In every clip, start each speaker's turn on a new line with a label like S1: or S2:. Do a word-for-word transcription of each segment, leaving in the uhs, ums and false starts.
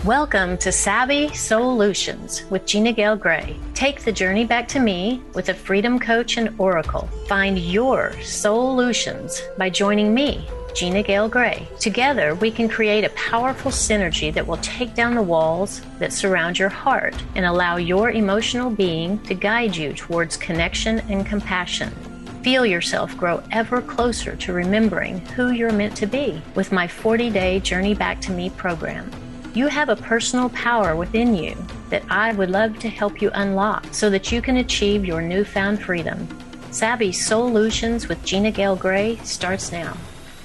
S1: Welcome to Savvy Solutions with Gina Gale Gray. Take the journey back to me with a Freedom Coach and Oracle. Find your solutions by joining me, Gina Gale Gray. Together, we can create a powerful synergy that will take down the walls that surround your heart and allow your emotional being to guide you towards connection and compassion. Feel yourself grow ever closer to remembering who you're meant to be with my forty-day Journey Back to Me program. You have a personal power within you that I would love to help you unlock so that you can achieve your newfound freedom. Savvy Solutions with Gina Gale Gray starts now.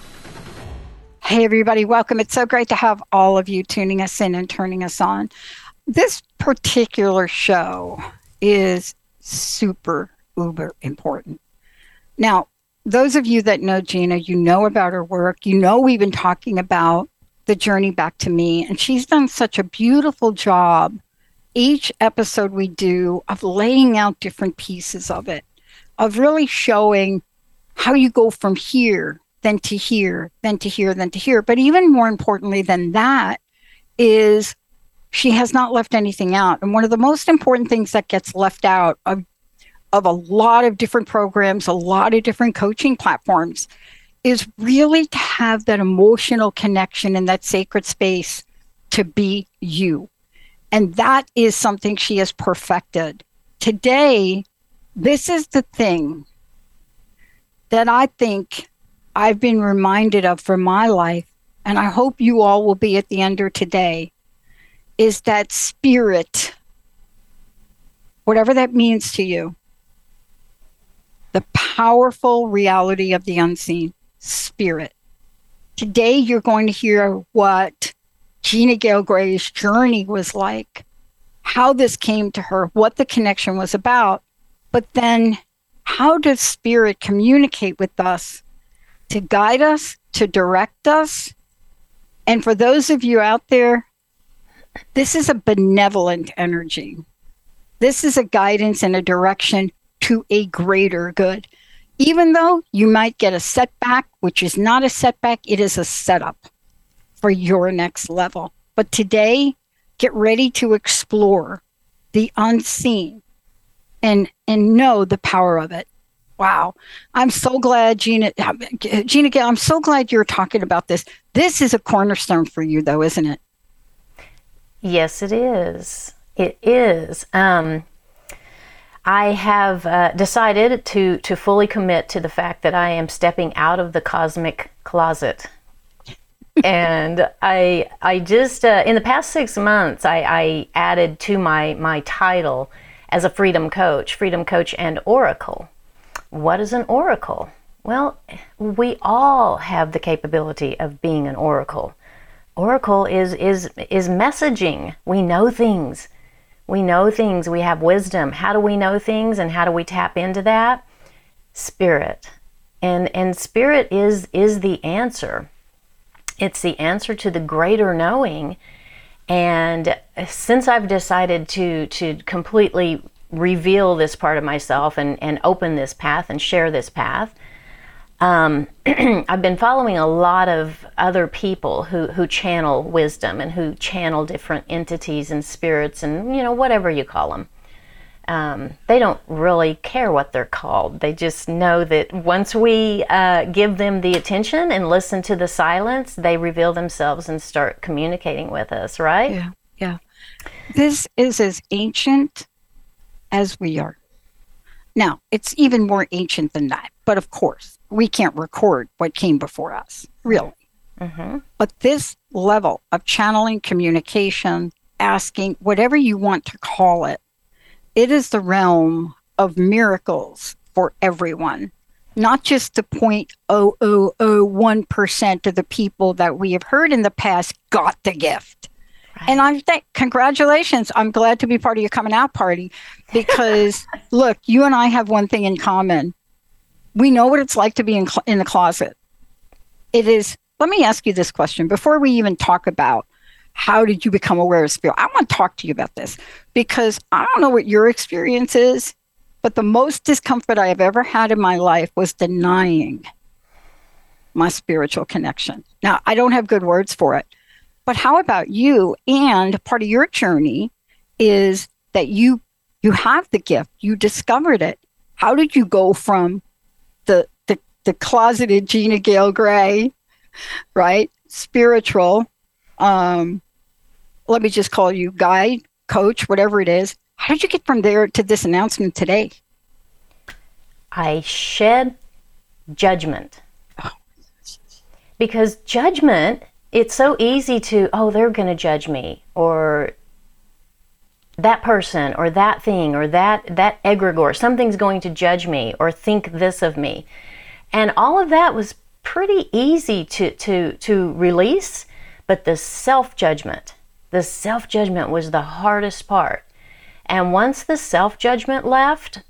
S2: Hey, everybody, welcome. It's so great to have all of you tuning us in and turning us on. This particular show is super, uber important. Now, those of you that know Gina, you know about her work. You know we've been talking about the journey back to me, and she's done such a beautiful job each episode we do of laying out different pieces of it, of really showing how you go from here, then to here, then to here, then to here. But even more importantly than that is she has not left anything out. And one of the most important things that gets left out of, of a lot of different programs, a lot of different coaching platforms, is really to have that emotional connection in that sacred space to be you. And that is something she has perfected. Today, this is the thing that I think I've been reminded of for my life, and I hope you all will be at the end of today, is that spirit, whatever that means to you, the powerful reality of the unseen. Spirit. Today, you're going to hear what Gina Gale Gray's journey was like, how this came to her, what the connection was about, but then how does spirit communicate with us to guide us, to direct us? And for those of you out there, this is a benevolent energy. This is a guidance and a direction to a greater good. Even though you might get a setback, which is not a setback, it is a setup for your next level. But today, get ready to explore the unseen and, and know the power of it. Wow. I'm so glad, Gina, Gina Gale, I'm so glad you're talking about this. This is a cornerstone for you, though, isn't it?
S1: Yes, it is. It is. Um, I have uh, decided to to fully commit to the fact that I am stepping out of the cosmic closet. And I I just, uh, in the past six months, I, I added to my, my title as a Freedom Coach, Freedom Coach and Oracle. What is an oracle? Well, we all have the capability of being an oracle. Oracle is is is messaging. We know things. We know things, we have wisdom. How do we know things and how do we tap into that? Spirit. And and spirit is is the answer. It's the answer to the greater knowing. And since I've decided to to completely reveal this part of myself and, and open this path and share this path, Um, I've been following a lot of other people who, who channel wisdom and who channel different entities and spirits and, you know, whatever you call them. Um, they don't really care what they're called. They just know that once we uh, give them the attention and listen to the silence, they reveal themselves and start communicating with us, right?
S2: Yeah, yeah. This is as ancient as we are. Now, it's even more ancient than that, but of course, we can't record what came before us, really. Mm-hmm. But this level of channeling, communication, asking, whatever you want to call it, it is the realm of miracles for everyone, not just the zero point zero zero zero one percent of the people that we have heard in the past got the gift. Right. And I think, congratulations, I'm glad to be part of your coming out party because, look, you and I have one thing in common. We know what it's like to be in, cl- in the closet. It is, let me ask you this question before we even talk about how did you become aware of spirit. I want to talk to you about this because I don't know what your experience is, but the most discomfort I have ever had in my life was denying my spiritual connection. Now, I don't have good words for it, But how about you? And part of your journey is that you you have the gift. You discovered it. How did you go from the the, the closeted Gina Gale Gray, right? Spiritual, um, let me just call you guide, coach, whatever it is. How did you get from there to this announcement today?
S1: I shed judgment. Because judgment, it's so easy to, oh, they're going to judge me, or that person, or that thing, or that, that egregore, something's going to judge me, or think this of me. And all of that was pretty easy to, to, to release, but the self-judgment, the self-judgment was the hardest part. And once the self-judgment left,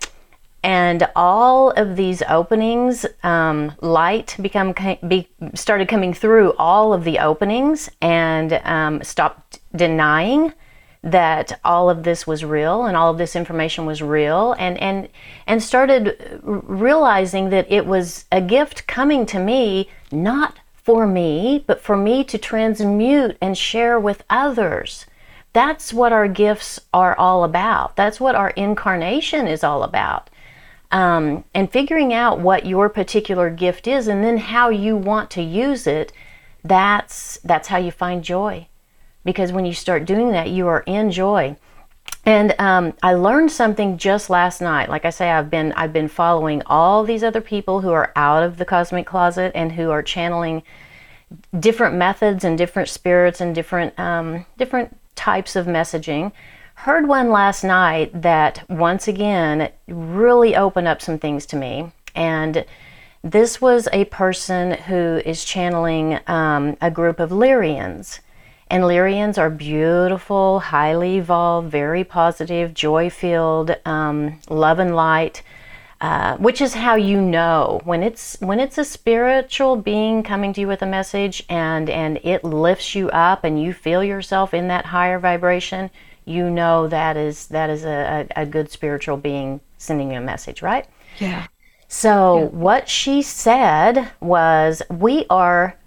S1: and all of these openings, um, light become be, started coming through all of the openings, and um, stopped denying that all of this was real and all of this information was real, and and and started realizing that it was a gift coming to me, not for me, but for me to transmute and share with others. That's what our gifts are all about. That's what our incarnation is all about. Um, and figuring out what your particular gift is, and then how you want to use it, that's that's how you find joy. Because when you start doing that, you are in joy. And um, I learned something just last night. Like I say, I've been I've been following all these other people who are out of the cosmic closet and who are channeling different methods and different spirits and different um, different types of messaging. Heard one last night that once again really opened up some things to me. And this was a person who is channeling um, a group of Lyrians. And Lyrians are beautiful, highly evolved, very positive, joy-filled, um, love and light, uh, which is how you know when it's when it's a spiritual being coming to you with a message, and and it lifts you up and you feel yourself in that higher vibration. You know that is that is a, a, a good spiritual being sending you a message, right?
S2: Yeah.
S1: So
S2: yeah.
S1: What she said was, we are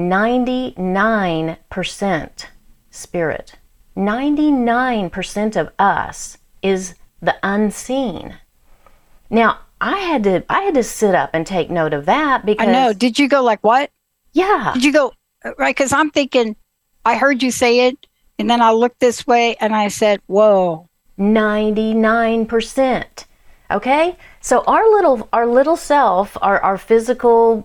S1: ninety-nine percent spirit. ninety-nine percent of us is the unseen. Now, I had to I had to sit up and take note of that, because
S2: I know. Did you go like, what?
S1: Yeah.
S2: Did you go, right? Because I'm thinking, I heard you say it, and then I looked this way and I said, whoa.
S1: ninety-nine percent. Okay? So our little our little self, our, our physical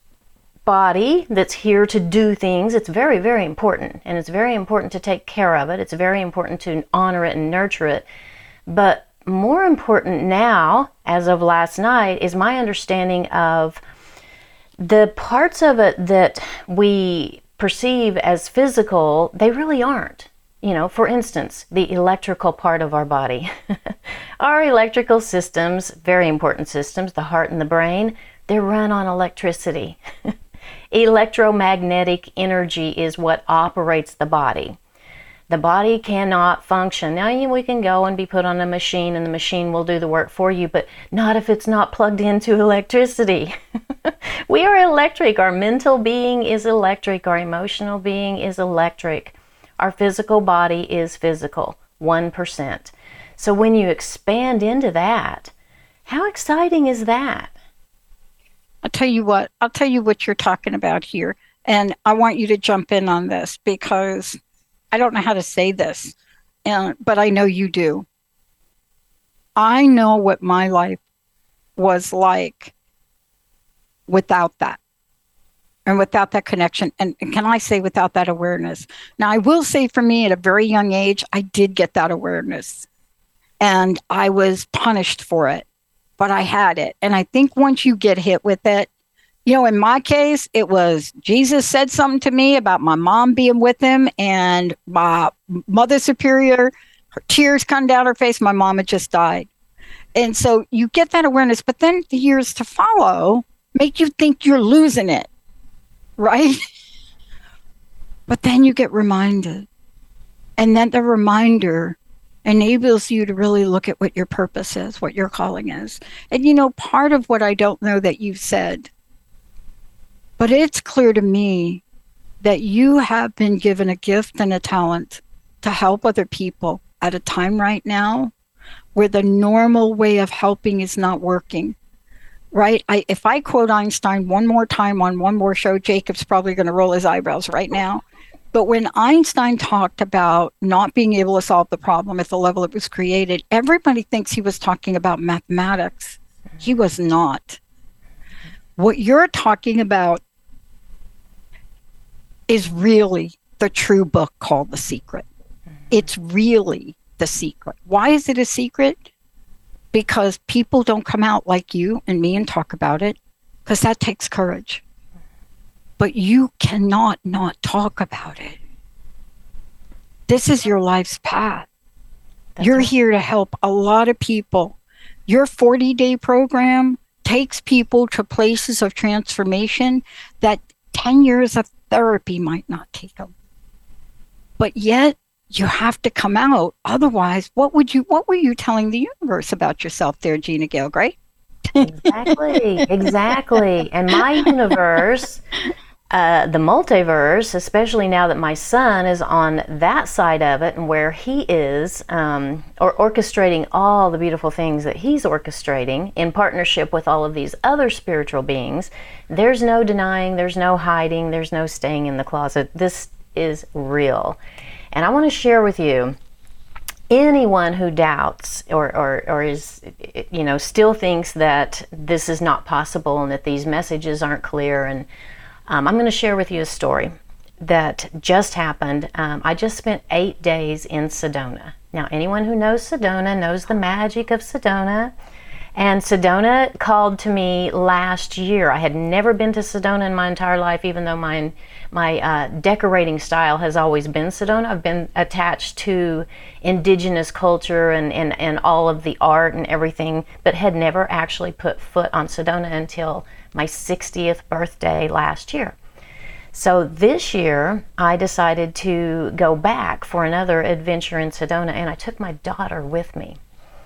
S1: body that's here to do things, it's very, very important. And it's very important to take care of it. It's very important to honor it and nurture it. But more important now, as of last night, is my understanding of the parts of it that we perceive as physical, they really aren't. You know, for instance, the electrical part of our body. Our electrical systems, very important systems, the heart and the brain, they're run on electricity. Electromagnetic energy is what operates the body. The body cannot function. Now, you, we can go and be put on a machine, and the machine will do the work for you, but not if it's not plugged into electricity. We are electric. Our mental being is electric. Our emotional being is electric. Our physical body is physical, one percent. So when you expand into that, how exciting is that?
S2: I'll tell you what, I'll tell you what you're talking about here. And I want you to jump in on this, because I don't know how to say this, and, but I know you do. I know what my life was like without that, and without that connection. And, and can I say without that awareness? Now, I will say for me at a very young age, I did get that awareness, and I was punished for it, but I had it. And I think once you get hit with it, you know, in my case, it was Jesus said something to me about my mom being with him, and my mother superior, her tears come down her face. My mom had just died. And so you get that awareness, but then the years to follow make you think you're losing it, right? But then you get reminded. And then the reminder enables you to really look at what your purpose is, what your calling is. And, you know, part of what I don't know that you've said, but it's clear to me that you have been given a gift and a talent to help other people at a time right now where the normal way of helping is not working, right? I, if I quote Einstein one more time on one more show, Jacob's probably going to roll his eyebrows right now. But when Einstein talked about not being able to solve the problem at the level it was created, everybody thinks he was talking about mathematics. He was not. What you're talking about is really the true book called The Secret. It's really the secret. Why is it a secret? Because people don't come out like you and me and talk about it, because that takes courage. But you cannot not talk about it. This is your life's path. That's You're right. here to help a lot of people. Your forty-day program takes people to places of transformation that ten years of therapy might not take them. But yet, you have to come out. Otherwise, what would you? What were you telling the universe about yourself there, Gina Gail Gray?
S1: Exactly, exactly. And my universe, uh, the multiverse, especially now that my son is on that side of it and where he is, um, or orchestrating all the beautiful things that he's orchestrating in partnership with all of these other spiritual beings, there's no denying, there's no hiding, there's no staying in the closet. This is real. And I want to share with you, anyone who doubts or, or, or is, you know, still thinks that this is not possible and that these messages aren't clear. And um, I'm going to share with you a story that just happened. Um, I just spent eight days in Sedona. Now, anyone who knows Sedona knows the magic of Sedona. And Sedona called to me last year. I had never been to Sedona in my entire life, even though my, my uh, decorating style has always been Sedona. I've been attached to indigenous culture and, and, and all of the art and everything, but had never actually put foot on Sedona until my sixtieth birthday last year. So this year, I decided to go back for another adventure in Sedona, and I took my daughter with me.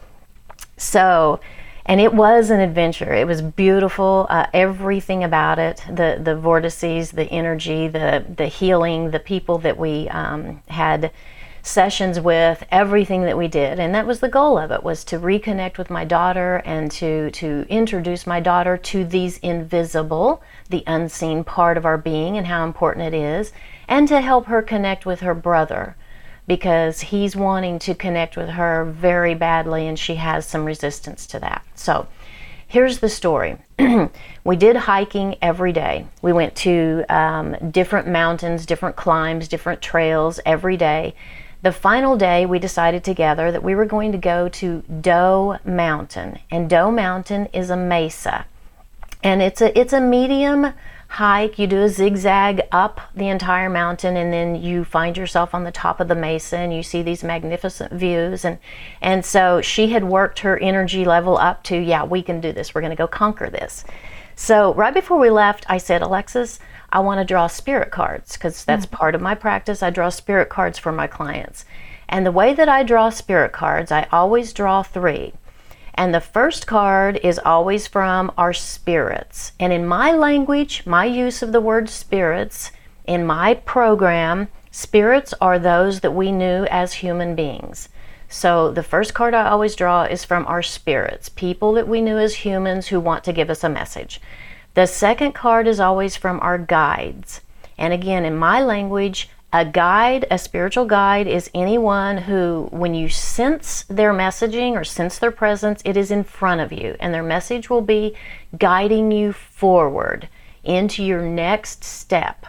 S1: So... And it was an adventure. It was beautiful. Uh, everything about it, the the vortices, the energy, the the healing, the people that we um, had sessions with, everything that we did. And that was the goal of it, was to reconnect with my daughter and to, to introduce my daughter to these invisible, the unseen part of our being and how important it is, and to help her connect with her brother, because he's wanting to connect with her very badly and she has some resistance to that. So here's the story. We did hiking every day. We went to um, different mountains, different climbs, different trails every day. The final day we decided together that we were going to go to Doe Mountain. And Doe Mountain is a mesa. And it's a it's a medium hike. You do a zigzag up the entire mountain, and then you find yourself on the top of the mesa and you see these magnificent views. And and so she had worked her energy level up to, yeah, we can do this. We're going to go conquer this. So right before we left, I said, Alexis, I want to draw spirit cards, because that's mm-hmm. part of my practice. I draw spirit cards for my clients. And the way that I draw spirit cards, I always draw three. And the first card is always from our spirits. And in my language, my use of the word spirits, in my program, spirits are those that we knew as human beings. So the first card I always draw is from our spirits, people that we knew as humans who want to give us a message. The second card is always from our guides. And again, in my language, a guide, a spiritual guide, is anyone who, when you sense their messaging or sense their presence, it is in front of you, and their message will be guiding you forward into your next step.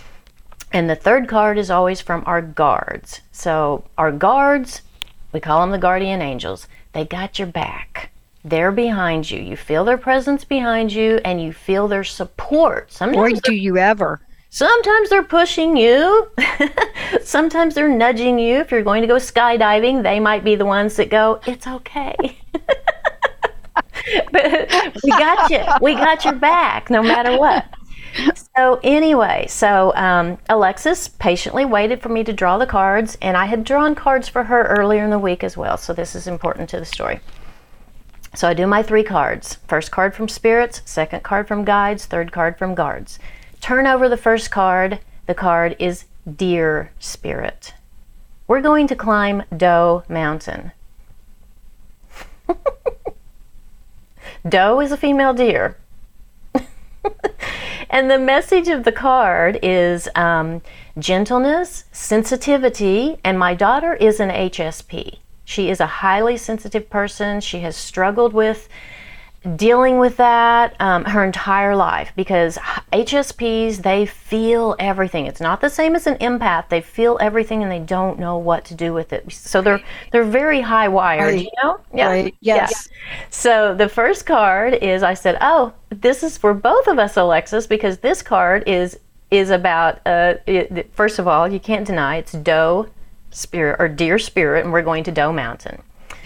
S1: And the third card is always from our guards. So our guards, we call them the guardian angels. They got your back. They're behind you. You feel their presence behind you, and you feel their support. Sometimes
S2: Boy, do you ever.
S1: Sometimes they're pushing you. Sometimes they're nudging you. If you're going to go skydiving, they might be the ones that go, it's okay. But we got you. We got your back no matter what. So anyway, so um, Alexis patiently waited for me to draw the cards, and I had drawn cards for her earlier in the week as well. So this is important to the story. So I do my three cards. First card from spirits, second card from guides, third card from guards. Turn over the first card, the card is Deer Spirit. We're going to climb Doe Mountain. Doe is a female deer. And the message of the card is um, gentleness, sensitivity, and my daughter is an H S P. She is a highly sensitive person. She has struggled with dealing with that um, her entire life, because H S Ps, they feel everything. It's not the same as an empath. They feel everything and they don't know what to do with it. So they're they're very high wired,
S2: Right.
S1: you know? Yeah.
S2: Right. Yes.
S1: Yeah. So the first card is, I said, oh, this is for both of us, Alexis, because this card is is about, uh, it, first of all, you can't deny it's Doe Spirit or Deer Spirit, and we're going to Doe Mountain.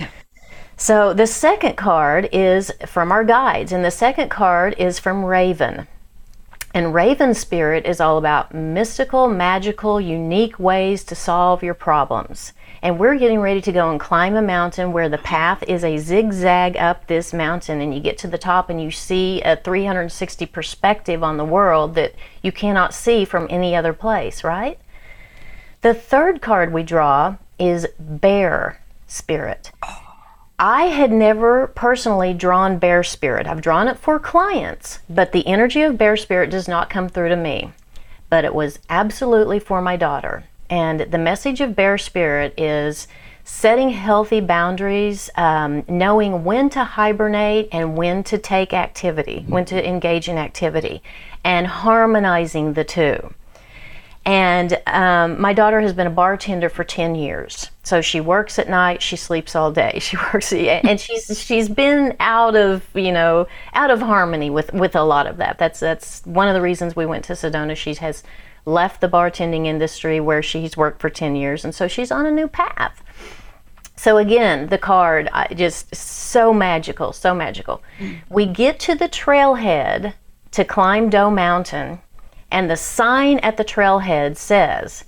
S1: So the second card is from our guides, and the second card is from Raven. And Raven Spirit is all about mystical, magical, unique ways to solve your problems. And we're getting ready to go and climb a mountain where the path is a zigzag up this mountain, and you get to the top and you see a three hundred sixty perspective on the world that you cannot see from any other place, right? The third card we draw is Bear Spirit. I had never personally drawn Bear Spirit. I've drawn it for clients, but the energy of Bear Spirit does not come through to me. But it was absolutely for my daughter. And the message of Bear Spirit is setting healthy boundaries, um, knowing when to hibernate and when to take activity, when to engage in activity, and harmonizing the two. And um, my daughter has been a bartender for ten years. So she works at night, she sleeps all day. She works, and she's she's been out of, you know, out of harmony with, with a lot of that. That's that's one of the reasons we went to Sedona. She has left the bartending industry where she's worked for ten years, and so she's on a new path. So again, the card, I, just so magical, so magical. Mm. We get to the trailhead to climb Doe Mountain, and the sign at the trailhead says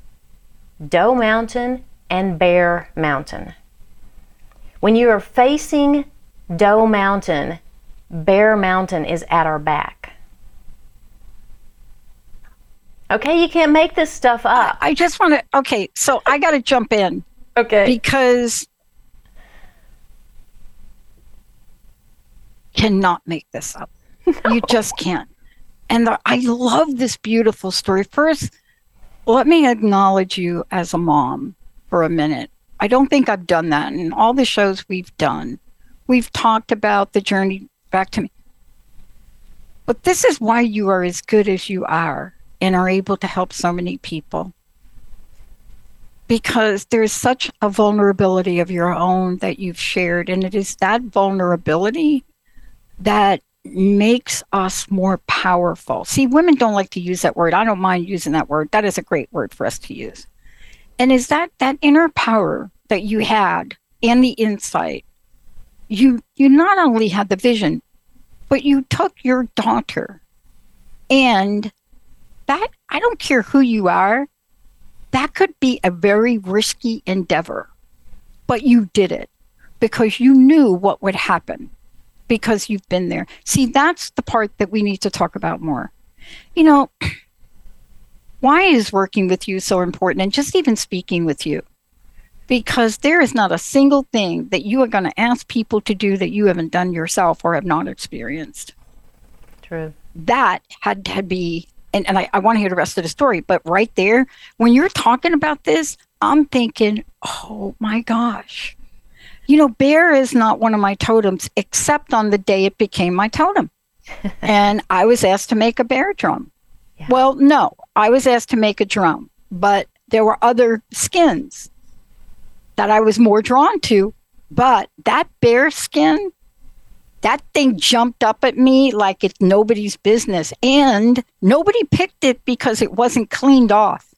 S1: Doe Mountain and Bear Mountain. When you are facing Doe Mountain, Bear Mountain is at our back. Okay, you can't make this stuff up.
S2: I just want to, okay, so I got to jump in.
S1: Okay.
S2: Because cannot make this up. No. You just can't. And the, I love this beautiful story. First, let me acknowledge you as a mom for a minute. I don't think I've done that in all the shows we've done. We've talked about the journey back to me. But this is why you are as good as you are and are able to help so many people. Because there's such a vulnerability of your own that you've shared. And it is that vulnerability that makes us more powerful. See, women don't like to use that word. I don't mind using that word. That is a great word for us to use. And is that that inner power that you had and the insight, you you not only had the vision, but you took your daughter, and that, I don't care who you are, that could be a very risky endeavor, but you did it because you knew what would happen, because you've been there. See, that's the part that we need to talk about more. You know, why is working with you so important, and just even speaking with you? Because there is not a single thing that you are going to ask people to do that you haven't done yourself or have not experienced.
S1: True.
S2: That had to be, and, and I, I want to hear the rest of the story, but right there, when you're talking about this, I'm thinking, oh my gosh. You know, bear is not one of my totems, except on the day it became my totem. And I was asked to make a bear drum. Yeah. Well, no, I was asked to make a drum, but there were other skins that I was more drawn to. But that bear skin, that thing jumped up at me like it's nobody's business. And nobody picked it because it wasn't cleaned off.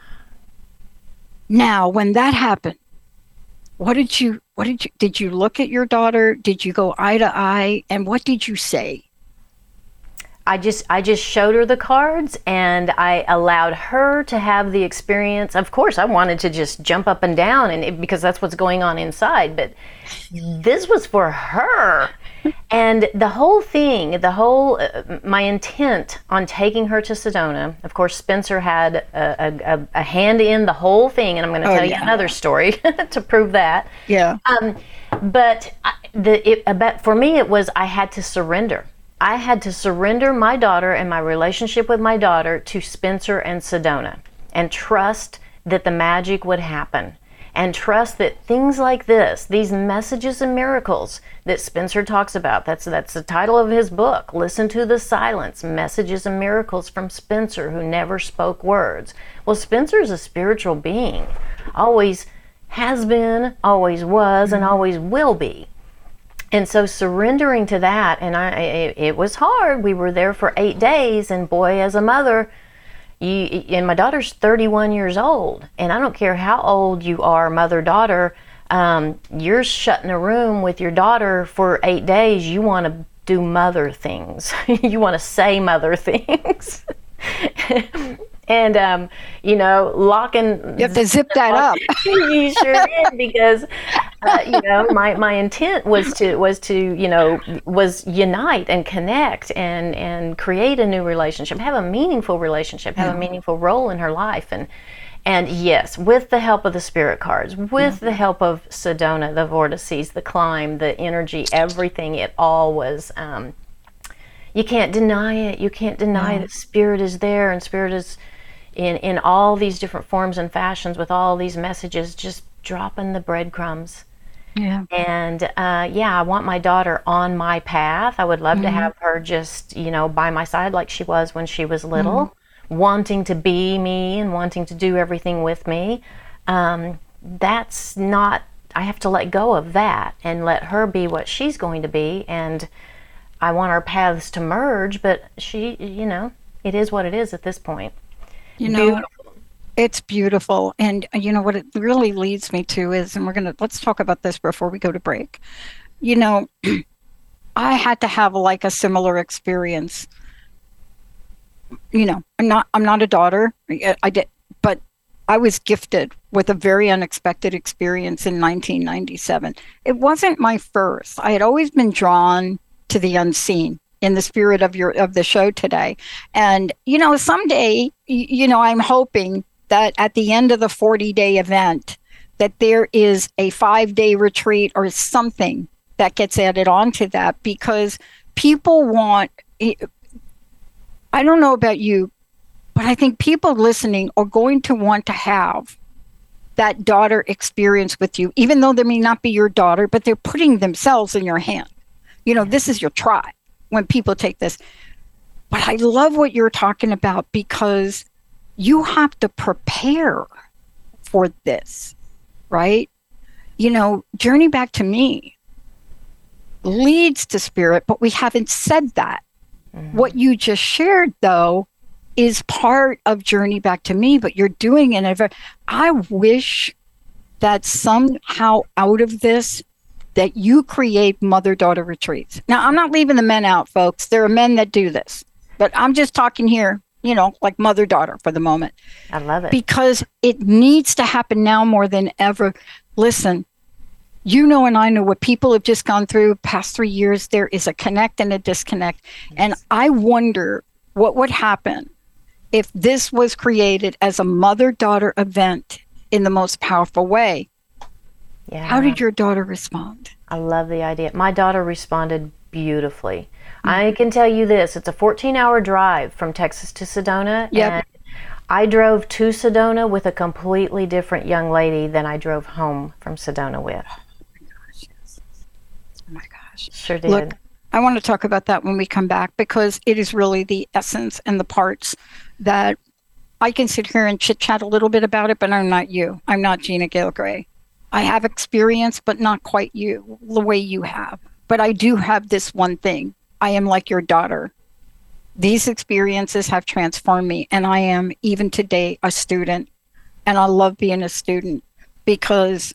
S2: Now, when that happened, what did you, what did you, did you look at your daughter? Did you go eye to eye? And what did you say?
S1: I just I just showed her the cards, and I allowed her to have the experience. Of course, I wanted to just jump up and down, and it, because that's what's going on inside. But this was for her, And the whole thing, the whole, uh, my intent on taking her to Sedona, of course, Spencer had a, a, a hand in the whole thing, and I'm going to
S2: Oh,
S1: tell
S2: yeah.
S1: you another story to prove that.
S2: Yeah.
S1: Um, but I- the it, but for me, it was I had to surrender. I had to surrender my daughter and my relationship with my daughter to Spencer and Sedona, and trust that the magic would happen. And trust that things like this, these messages and miracles that Spencer talks about, that's that's the title of his book, Listen to the Silence, Messages and Miracles from Spencer, who never spoke words. Well, Spencer is a spiritual being, always has been, always was, and always will be. And so surrendering to that, and I, it, it was hard. We were there for eight days, and boy, as a mother, You, and my daughter's thirty-one years old, and I don't care how old you are, mother, daughter, um, you're shut in a room with your daughter for eight days. You want to do mother things. You want to say mother things. And, um, you know, locking...
S2: You have to zip that up.
S1: You sure did, because, uh, you know, my, my intent was to, was to, you know, was unite and connect and, and create a new relationship, have a meaningful relationship, have
S2: Yeah.
S1: a meaningful role in her life. And, and yes, with the help of the spirit cards, with
S2: Yeah.
S1: the help of Sedona, the vortices, the climb, the energy, everything, it all was... Um, you can't deny it. You can't deny
S2: Yeah.
S1: that spirit is there, and spirit is... in in all these different forms and fashions with all these messages, just dropping the breadcrumbs.
S2: Yeah.
S1: And uh, yeah, I want my daughter on my path. I would love to have her just, you know, by my side like she was when she was little, wanting to be me and wanting to do everything with me. Um, that's not, I have to let go of that and let her be what she's going to be. And I want our paths to merge, but she, you know, it is what it is at this point.
S2: You know,
S1: Beautiful.
S2: it's beautiful. And uh, you know what it really leads me to is, and we're going to, let's talk about this before we go to break. You know, I had to have like a similar experience. You know, I'm not, I'm not a daughter. I, I did, but I was gifted with a very unexpected experience in nineteen ninety-seven. It wasn't my first. I had always been drawn to the unseen, in the spirit of your of the show today. And you know, someday, y- you know, I'm hoping that at the end of the forty day event that there is a five day retreat or something that gets added on to that, because people want, I don't know about you, but I think people listening are going to want to have that daughter experience with you, even though they may not be your daughter, but they're putting themselves in your hand. You know, this is your tribe when people take this. But I love what you're talking about, because you have to prepare for this, right? You know, Journey Back to Me leads to spirit, but we haven't said that. Mm-hmm. What you just shared, though, is part of Journey Back to Me, but you're doing it. I wish that somehow out of this, that you create mother-daughter retreats. Now, I'm not leaving the men out, folks. There are men that do this, but I'm just talking here, you know, like mother-daughter for the moment.
S1: I love it.
S2: Because it needs to happen now more than ever. Listen, you know, and I know what people have just gone through past three years. There is a connect and a disconnect. Yes. And I wonder what would happen if this was created as a mother-daughter event in the most powerful way.
S1: Yeah.
S2: How did your daughter respond?
S1: I love the idea. My daughter responded beautifully. Mm-hmm. I can tell you this, it's a fourteen hour drive from Texas to Sedona.
S2: Yep.
S1: And I drove to Sedona with a completely different young lady than I drove home from Sedona with.
S2: Oh my gosh, yes. Oh my gosh.
S1: Sure did.
S2: Look, I want to talk about that when we come back, because it is really the essence and the parts that I can sit here and chit chat a little bit about it, but I'm not you. I'm not Gina Gale Gray. I have experience, but not quite you, the way you have. But I do have this one thing. I am like your daughter. These experiences have transformed me, and I am, even today, a student. And I love being a student because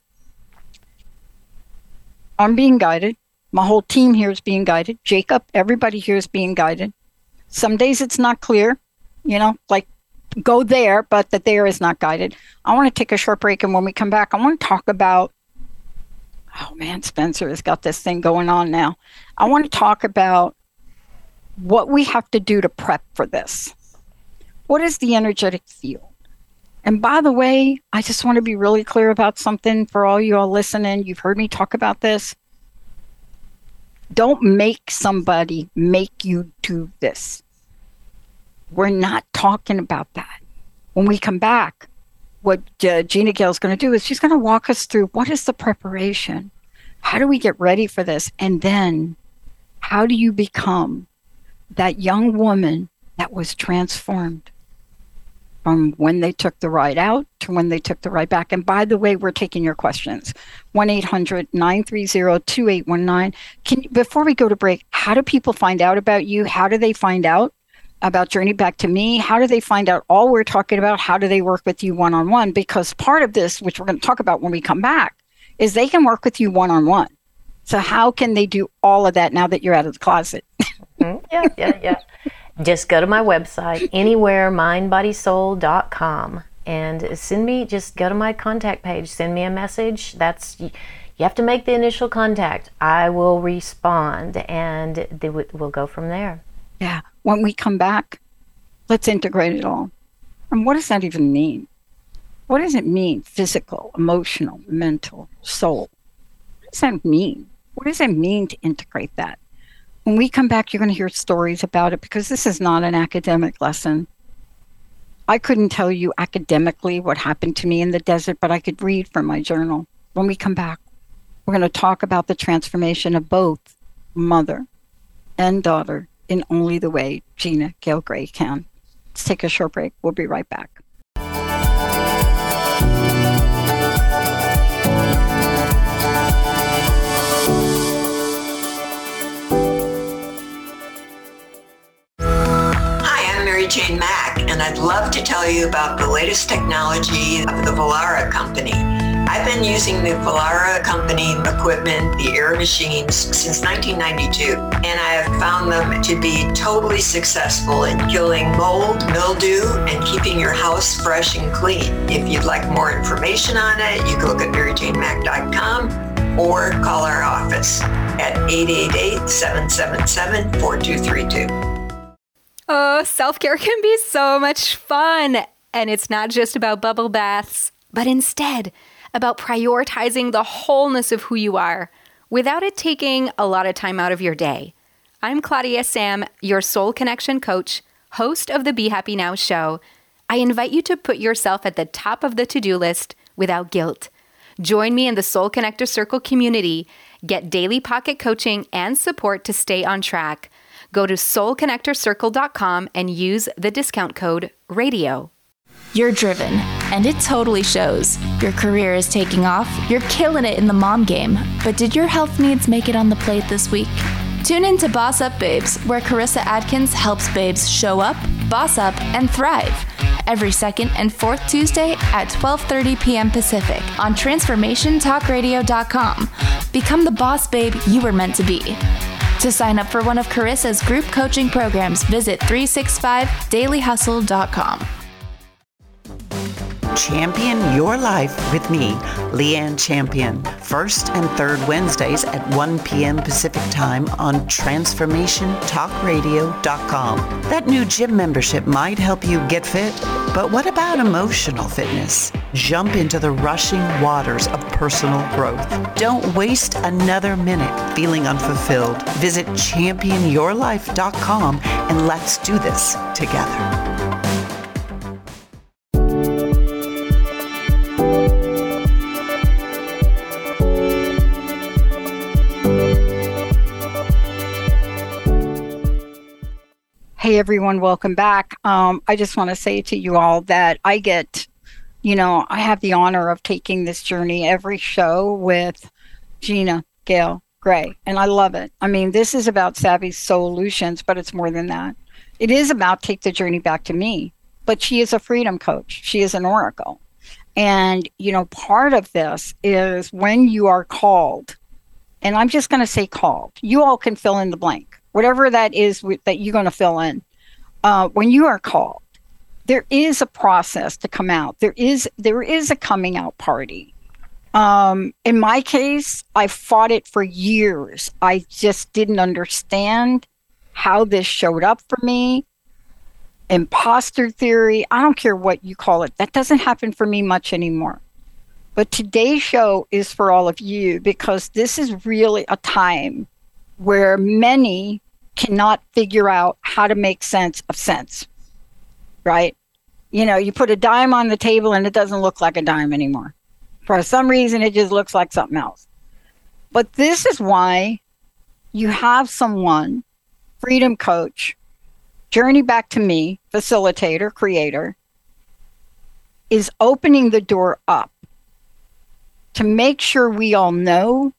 S2: I'm being guided. My whole team here is being guided. Jacob, everybody here is being guided. Some days it's not clear, you know, like go there, but the there is not guided. I want to take a short break, and when we come back, I want to talk about Oh man, Spencer has got this thing going on now. I want to talk about what we have to do to prep for this. What is the energetic field? And by the way, I just want to be really clear about something for all you all listening. You've heard me talk about this. Don't make somebody make you do this. We're not talking about that. When we come back, what uh, Gina Gale is going to do is she's going to walk us through what is the preparation? How do we get ready for this? And then how do you become that young woman that was transformed from when they took the ride out to when they took the ride back? And by the way, we're taking your questions. one eight hundred nine three zero two eight one nine. Can, before we go to break, how do people find out about you? How do they find out about Journey Back to Me? How do they find out all we're talking about? How do they work with you one-on-one? Because part of this, which we're going to talk about when we come back, is they can work with you one-on-one. So how can they do all of that now that you're out of the closet?
S1: Mm-hmm. Yeah, yeah, yeah. Just go to my website, anywhere mind body soul dot com, and send me, just go to my contact page, send me a message. That's, you have to make the initial contact. I will respond, and we'll go from there.
S2: Yeah. When we come back, let's integrate it all. And what does that even mean? What does it mean? Physical, emotional, mental, soul. What does that mean? What does it mean to integrate that? When we come back, you're going to hear stories about it, because this is not an academic lesson. I couldn't tell you academically what happened to me in the desert, but I could read from my journal. When we come back, we're going to talk about the transformation of both mother and daughter in only the way Gina Gale Gray can. Let's take a short break. We'll be right back.
S3: Jane Mack, and I'd love to tell you about the latest technology of the Vollara company. I've been using the Vollara company equipment, the air machines, since nineteen ninety-two, and I have found them to be totally successful in killing mold, mildew, and keeping your house fresh and clean. If you'd like more information on it, you can look at mary jane mack dot com or call our office at eight eight eight, seven seven seven, four two three two.
S4: Oh, self-care can be so much fun. And it's not just about bubble baths, but instead about prioritizing the wholeness of who you are without it taking a lot of time out of your day. I'm Claudia Sam, your Soul Connection coach, host of the Be Happy Now show. I invite you to put yourself at the top of the to-do list without guilt. Join me in the Soul Connector Circle community. Get daily pocket coaching and support to stay on track. Go to soul connector circle dot com and use the discount code RADIO.
S5: You're driven, and it totally shows. Your career is taking off, you're killing it in the mom game. But did your health needs make it on the plate this week? Tune in to Boss Up Babes, where Carissa Adkins helps babes show up, boss up, and thrive. Every second and fourth Tuesday at twelve thirty p.m. Pacific on transformation talk radio dot com. Become the boss babe you were meant to be. To sign up for one of Carissa's group coaching programs, visit three sixty-five daily hustle dot com.
S6: Champion Your Life with me, Leanne Champion. First and third Wednesdays at one p.m. Pacific Time on transformation talk radio dot com. That new gym membership might help you get fit, but what about emotional fitness? Jump into the rushing waters of personal growth. Don't waste another minute feeling unfulfilled. Visit champion your life dot com and let's do this together.
S2: Hey everyone, welcome back. Um, I just want to say to you all that I get, you know, I have the honor of taking this journey every show with Gina Gale Gray, and I love it. I mean, this is about Savvy Solutions, but it's more than that. It is about Take the Journey Back to Me, but she is a freedom coach. She is an oracle. And, you know, part of this is when you are called, and I'm just going to say called, you all can fill in the blank. Whatever that is w- that you're going to fill in, uh, when you are called, there is a process to come out. There is there is a coming out party. Um, in my case, I fought it for years. I just didn't understand how this showed up for me. Imposter theory, I don't care what you call it. That doesn't happen for me much anymore. But today's show is for all of you, because this is really a time where many cannot figure out how to make sense of sense, right? You know, you put a dime on the table and it doesn't look like a dime anymore. For some reason, it just looks like something else. But this is why you have someone, freedom coach, Journey Back to Me, facilitator, creator, is opening the door up to make sure we all know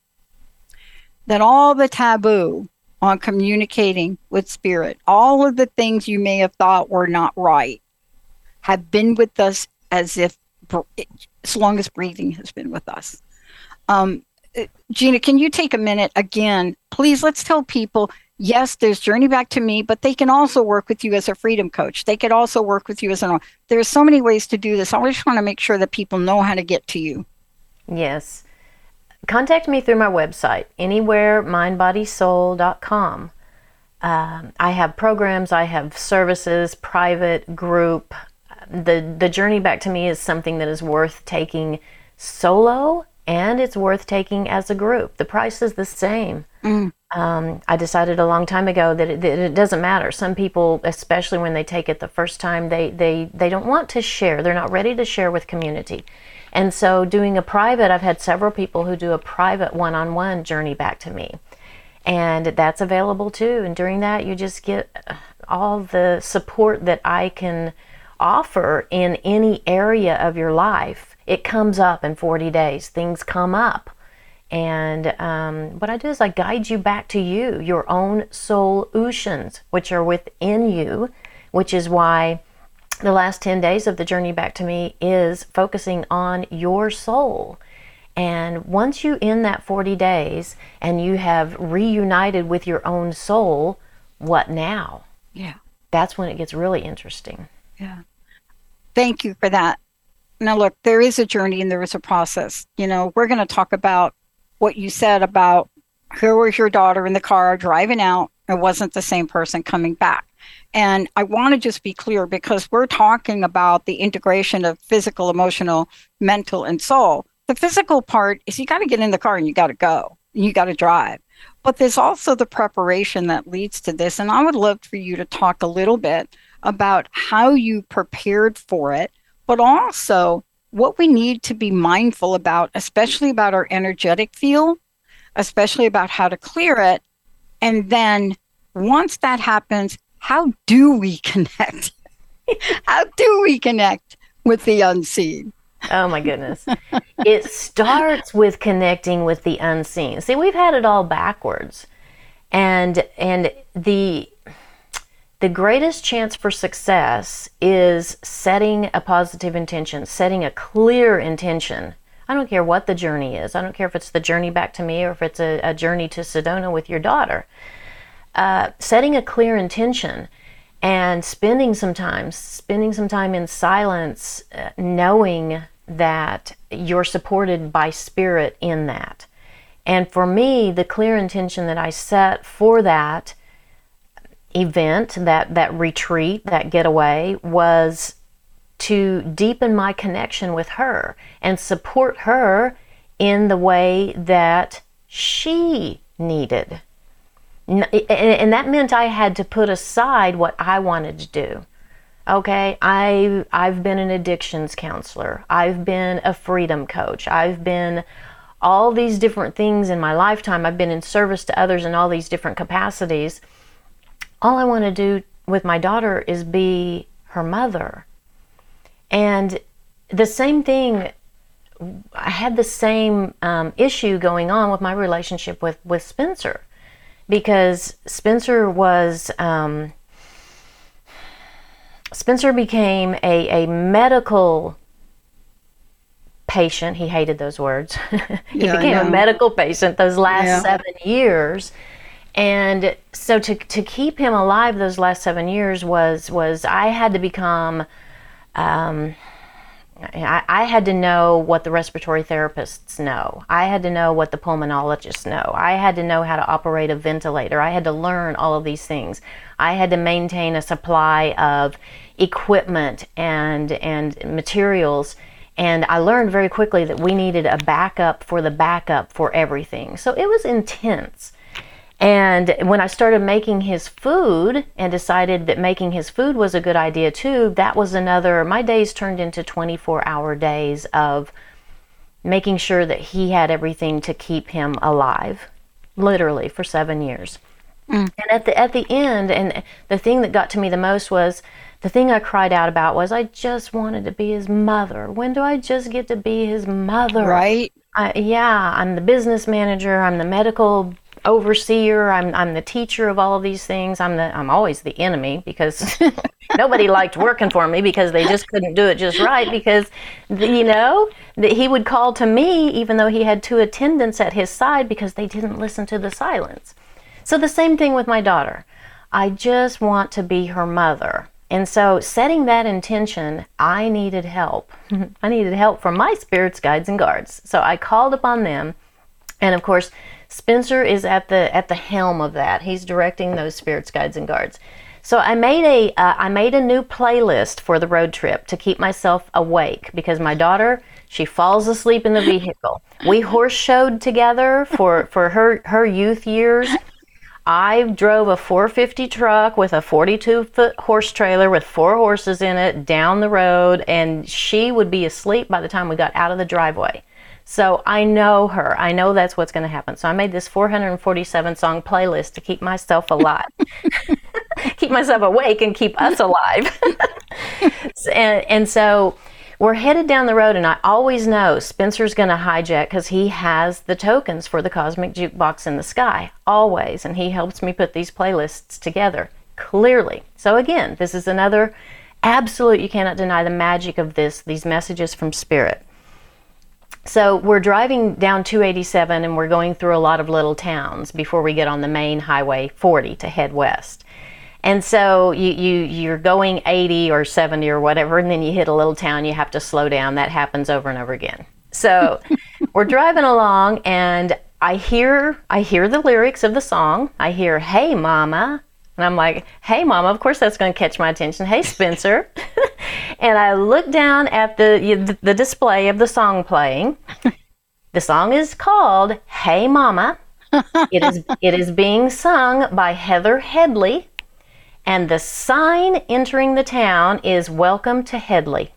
S2: that all the taboo on communicating with spirit, all of the things you may have thought were not right, have been with us as if, as long as breathing has been with us. Um, Gina, can you take a minute again? Please, let's tell people, yes, there's Journey Back to Me, but they can also work with you as a freedom coach. They could also work with you as an, there's so many ways to do this. I just want to make sure that people know how to get to you.
S1: Yes. Contact me through my website, anywhere mind body soul dot com. Um, I have programs, I have services, private, group. The, the Journey Back to Me is something that is worth taking solo, and it's worth taking as a group. The price is the same. Mm. Um, I decided a long time ago that it, that it doesn't matter. Some people, especially when they take it the first time, they, they, they don't want to share. They're not ready to share with community. And so doing a private, I've had several people who do a private one-on-one Journey Back to Me. And that's available too. And during that, you just get all the support that I can offer in any area of your life. It comes up in forty days. Things come up. And um, what I do is I guide you back to you, your own solutions, which are within you, which is why the last ten days of the Journey Back to Me is focusing on your soul. And once you end that forty days and you have reunited with your own soul, what now?
S2: Yeah.
S1: That's when it gets really interesting.
S2: Yeah. Thank you for that. Now, look, there is a journey and there is a process. You know, we're going to talk about what you said about here was your daughter in the car driving out. It wasn't the same person coming back. And I want to just be clear, because we're talking about the integration of physical, emotional, mental, and soul. The physical part is you got to get in the car and you got to go. You got to drive. But there's also the preparation that leads to this. And I would love for you to talk a little bit about how you prepared for it, but also what we need to be mindful about, especially about our energetic field, especially about how to clear it. And then once that happens, how do we connect? How do we connect with the unseen?
S1: Oh my goodness. It starts with connecting with the unseen. See, we've had it all backwards. And and the the greatest chance for success is setting a positive intention, setting a clear intention. I don't care what the journey is. I don't care if it's the Journey Back to Me or if it's a, a journey to Sedona with your daughter. Uh, setting a clear intention and spending some time, spending some time in silence, uh, knowing that you're supported by spirit in that. And for me, the clear intention that I set for that event, that, that retreat, that getaway, was to deepen my connection with her and support her in the way that she needed. And that meant I had to put aside what I wanted to do. Okay, I, I've been an addictions counselor. I've been a freedom coach. I've been all these different things in my lifetime. I've been in service to others in all these different capacities. All I want to do with my daughter is be her mother. And the same thing, I had the same um, issue going on with my relationship with, with Spencer. Because Spencer was, um, Spencer became a, a medical patient. He hated those words. he
S2: yeah,
S1: became a medical patient those last
S2: yeah.
S1: seven years. And so to to keep him alive those last seven years was, was I had to become, um, I, I had to know what the respiratory therapists know. I had to know what the pulmonologists know. I had to know how to operate a ventilator. I had to learn all of these things. I had to maintain a supply of equipment and and materials. And I learned very quickly that we needed a backup for the backup for everything. So it was intense. And when I started making his food and decided that making his food was a good idea too, that was another, my days turned into twenty-four hour days of making sure that he had everything to keep him alive, literally for seven years. Mm. And at the at the end, and the thing that got to me the most was, the thing I cried out about was, I just wanted to be his mother. When do I just get to be his mother?
S2: Right.
S1: I, yeah, I'm the business manager, I'm the medical overseer, I'm I'm the teacher of all of these things. I'm the I'm always the enemy, because nobody liked working for me because they just couldn't do it just right, because you know that he would call to me even though he had two attendants at his side because they didn't listen to the silence. So the same thing with my daughter. I just want to be her mother. And so setting that intention, I needed help. I needed help from my spirits, guides, and guards. So I called upon them. And of course, Spencer is at the at the helm of that. He's directing those spirits, guides, and guards. So I made a uh, I made a new playlist for the road trip to keep myself awake, because my daughter, she falls asleep in the vehicle. We horse showed together for, for her, her youth years. I drove a four fifty truck with a forty-two foot horse trailer with four horses in it down the road, and she would be asleep by the time we got out of the driveway. So I know her. I know that's what's going to happen. So I made this four hundred forty-seven song playlist to keep myself alive, keep myself awake and keep us alive. and, and so we're headed down the road, and I always know Spencer's going to hijack because he has the tokens for the Cosmic Jukebox in the Sky, always. And he helps me put these playlists together clearly. So again, this is another absolute, you cannot deny the magic of this, these messages from Spirit. So we're driving down two eighty-seven, and we're going through a lot of little towns before we get on the main highway forty to head west. And so you, you, you're going eighty or seventy or whatever, and then you hit a little town, you have to slow down. That happens over and over again. So we're driving along, and I hear I hear the lyrics of the song. I hear, "Hey, Mama." And I'm like, "Hey, Mama," of course that's going to catch my attention. "Hey, Spencer." And I look down at the the display of the song playing. The song is called "Hey, Mama." It is it is being sung by Heather Headley, and the sign entering the town is "Welcome to Headley."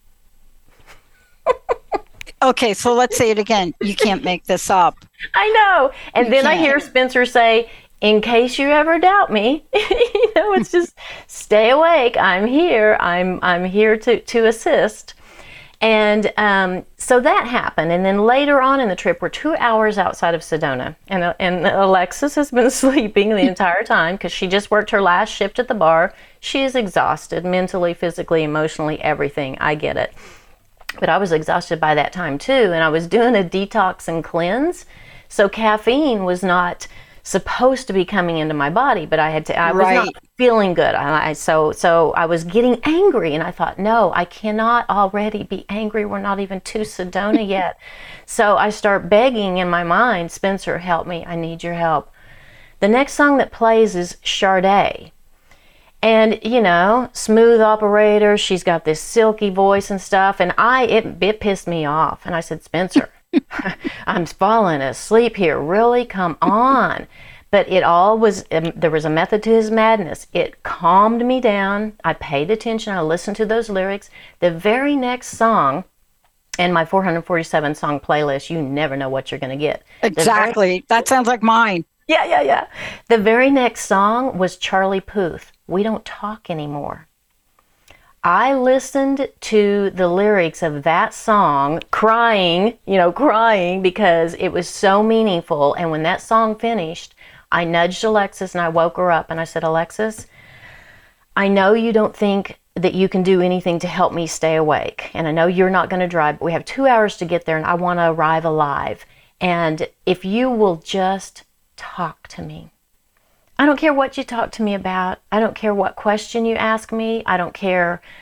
S2: Okay, so let's say it again. You can't make this up.
S1: I know. And
S2: You
S1: then I
S2: can't.
S1: hear Spencer say, "In case you ever doubt me," you know, it's just stay awake. I'm here. I'm I'm here to, to assist. And um, so that happened. And then later on in the trip, we're two hours outside of Sedona. And, uh, and Alexis has been sleeping the entire time because she just worked her last shift at the bar. She is exhausted mentally, physically, emotionally, everything. I get it. But I was exhausted by that time too. And I was doing a detox and cleanse. So caffeine was not supposed to be coming into my body, but I had to, I was
S2: Right.
S1: not feeling good. I, I so so I was getting angry, and I thought, no, I cannot already be angry. We're not even to Sedona yet. So I start begging in my mind, "Spencer, help me. I need your help." The next song that plays is Sade. And, you know, smooth operator, she's got this silky voice and stuff, and I it, it pissed me off. And I said, "Spencer, I'm falling asleep here. Really? Come on." But it all was, um, there was a method to his madness. It calmed me down. I paid attention. I listened to those lyrics. The very next song in my four hundred forty-seven song playlist, you never know what you're going to get. The very-
S2: Exactly. That sounds like mine.
S1: yeah, yeah, yeah. The very next song was Charlie Puth, "We Don't Talk Anymore." I listened to the lyrics of that song crying, you know, crying because it was so meaningful. And when that song finished, I nudged Alexis and I woke her up and I said, "Alexis, I know you don't think that you can do anything to help me stay awake. And I know you're not going to drive, but we have two hours to get there and I want to arrive alive. And if you will just talk to me. I don't care what you talk to me about. I don't care what question you ask me. I don't care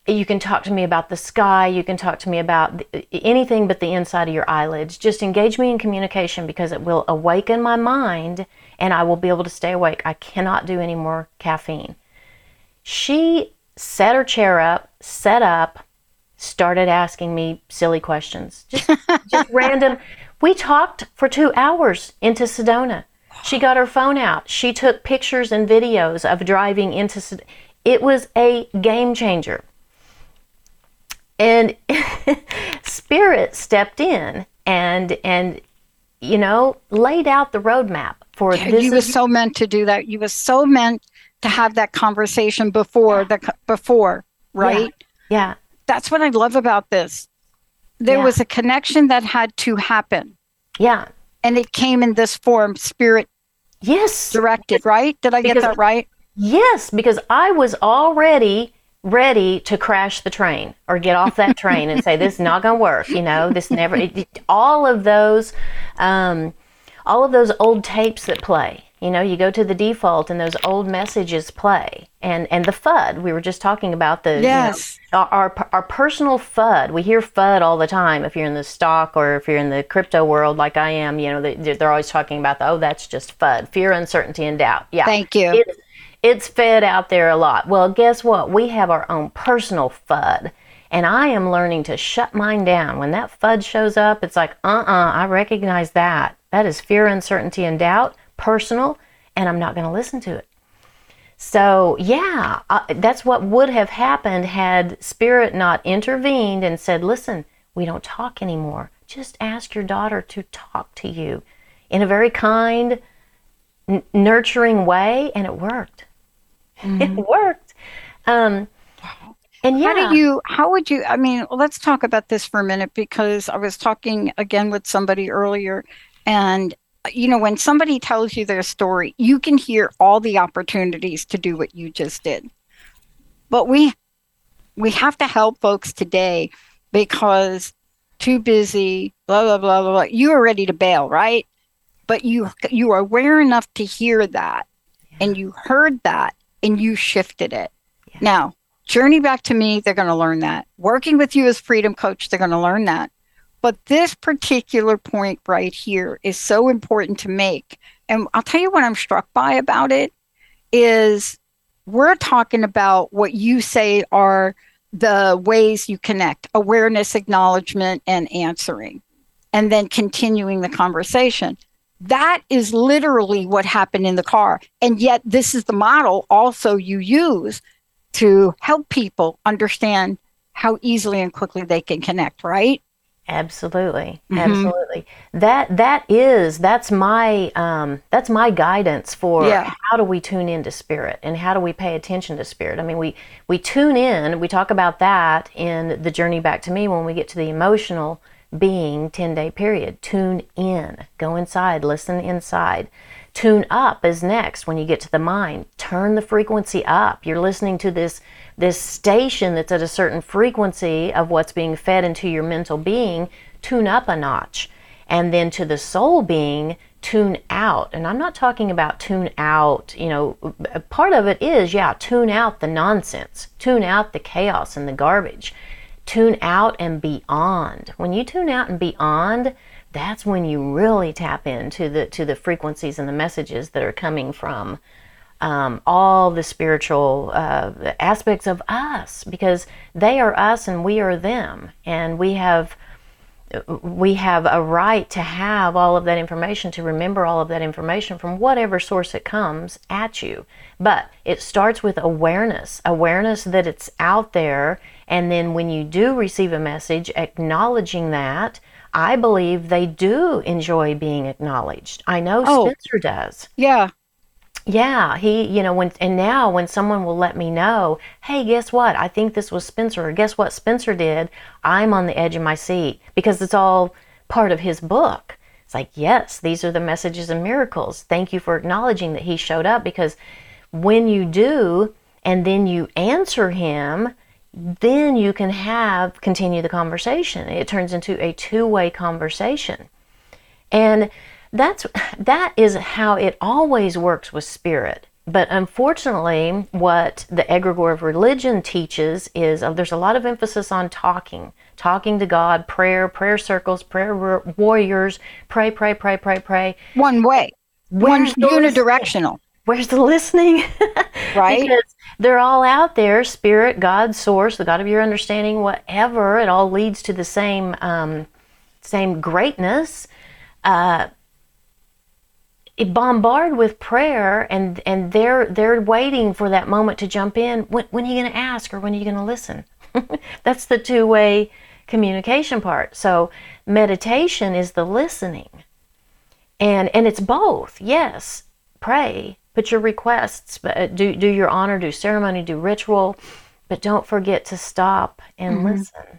S1: You can talk to me about the sky. You can talk to me about anything but the inside of your eyelids. Just engage me in communication, because it will awaken my mind and I will be able to stay awake. I cannot do any more caffeine. She set her chair up, set up, started asking me silly questions. Just, just random. We talked for two hours into Sedona. She got her phone out. She took pictures and videos of driving into Sedona. It was a game changer. And Spirit stepped in and, and you know, laid out the roadmap for
S2: Yeah,
S1: this.
S2: you were so meant to do that. You were so meant to have that conversation before the before, right?
S1: Yeah. yeah.
S2: That's what I love about this. There
S1: Yeah.
S2: was a connection that had to happen,
S1: Yeah.
S2: and it came in this form, Spirit
S1: Yes.
S2: directed, right? Did I get
S1: Because-
S2: that right?
S1: Yes, because I was already ready to crash the train or get off that train and say, this is not going to work. You know, this never, it, it- all of those, um, all of those old tapes that play, you know, you go to the default and those old messages play, and, and the F U D, we were just talking about the,
S2: Yes.
S1: you know, our, our, our personal F U D. We hear F U D all the time. If you're in the stock or if you're in the crypto world, like I am, you know, they, they're always talking about, the, oh, that's just F U D, fear, uncertainty, and doubt. Yeah.
S2: Thank you.
S1: It's, It's fed out there a lot. Well, guess what? We have our own personal F U D. And I am learning to shut mine down. When that F U D shows up, it's like, uh-uh, I recognize that. That is fear, uncertainty, and doubt, personal, and I'm not going to listen to it. So, yeah, uh, that's what would have happened had Spirit not intervened and said, listen, we don't talk anymore. Just ask your daughter to talk to you in a very kind, n- nurturing way, and it worked. It worked. Um, and yeah.
S2: How do you, how would you, I mean, let's talk about this for a minute, because I was talking again with somebody earlier, and, you know, when somebody tells you their story, you can hear all the opportunities to do what you just did. But we, we have to help folks today because too busy, blah, blah, blah, blah, blah. You are ready to bail, right? But you, you are aware enough to hear that, yeah. and you heard that, and you shifted it. Yeah. Now, Journey Back to Me, they're going to learn that. Working with you as Freedom Coach, they're going to learn that. But this particular point right here is so important to make. And I'll tell you what I'm struck by about it is we're talking about what you say are the ways you connect: awareness, acknowledgement, and answering, and then continuing the conversation. That is literally what happened in the car. And yet this is the model also you use to help people understand how easily and quickly they can connect, right?
S1: Absolutely. Mm-hmm. Absolutely. That, that is, that's my, um, that's my guidance for
S2: yeah.
S1: how do we tune into Spirit and how do we pay attention to Spirit? I mean, we, we tune in, we talk about that in the Journey Back to Me when we get to the emotional being ten-day period. Tune in, go inside, listen inside. Tune up is next when you get to the mind. Turn the frequency up. You're listening to this this station that's at a certain frequency of what's being fed into your mental being. Tune up a notch. And then to the soul being, tune out. And I'm not talking about tune out, you know, part of it is, yeah, tune out the nonsense. Tune out the chaos and the garbage. Tune out and beyond. When you tune out and beyond, that's when you really tap into the to the frequencies and the messages that are coming from um, all the spiritual uh, aspects of us, because they are us and we are them, and we have we have a right to have all of that information, to remember all of that information from whatever source it comes at you. But it starts with awareness, awareness that it's out there. And then when you do receive a message, acknowledging that. I believe they do enjoy being acknowledged. I know
S2: Oh.
S1: Spencer does.
S2: Yeah.
S1: Yeah, he, you know, when, and now when someone will let me know, hey, guess what? I think this was Spencer, or guess what Spencer did? I'm on the edge of my seat, because it's all part of his book. It's like, yes, these are the messages and miracles. Thank you for acknowledging that he showed up, because when you do, and then you answer him, then you can have, continue the conversation. It turns into a two-way conversation. And that's, that is how it always works with Spirit. but unfortunately, what the egregore of religion teaches is uh, there's a lot of emphasis on talking, talking to God, prayer, prayer circles, prayer warriors, pray, pray, pray, pray, pray.
S2: One way, one
S1: Where's the
S2: unidirectional.
S1: listening? Where's the listening?
S2: Right?
S1: Because they're all out there, spirit, God, source, the God of your understanding, whatever. It all leads to the same, um, same greatness. Uh, it bombard with prayer, and and they're they're waiting for that moment to jump in. When, when are you going to ask, or when are you going to listen? That's the two-way communication part. So meditation is the listening, and and it's both. Yes, pray, put your requests, but do do your honor, do ceremony, do ritual, but don't forget to stop and mm-hmm. listen.